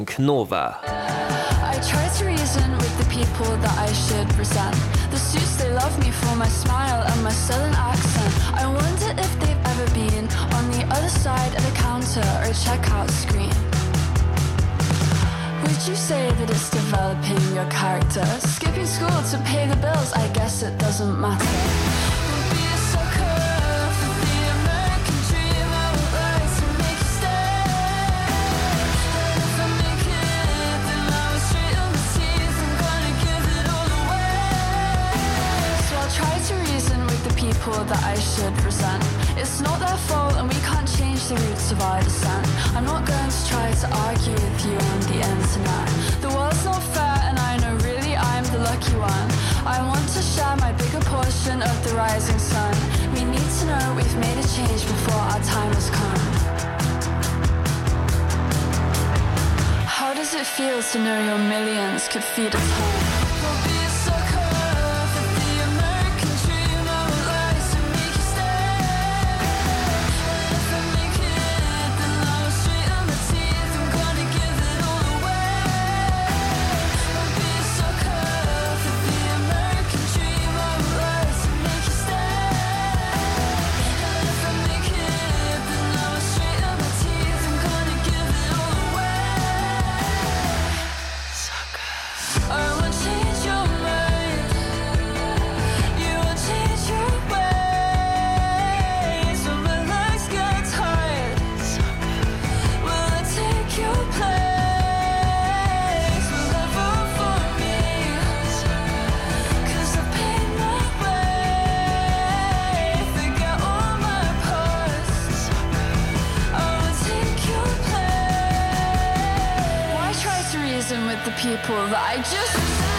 Nova. I try to reason with the people that I should resent. The suits, they love me for my smile and my southern accent. I wonder if they've ever been on the other side of a counter or a checkout screen. Would you say that it's developing your character? Skipping school to pay the bills, I guess it doesn't matter. People that I should resent. It's not their fault and we can't change the roots of our descent. I'm not going to try to argue with you on the internet. The world's not fair and I know really I'm the lucky one. I want to share my bigger portion of the rising sun. We need to know we've made a change before our time has come. How does it feel to know your millions could feed us home? With the people that I just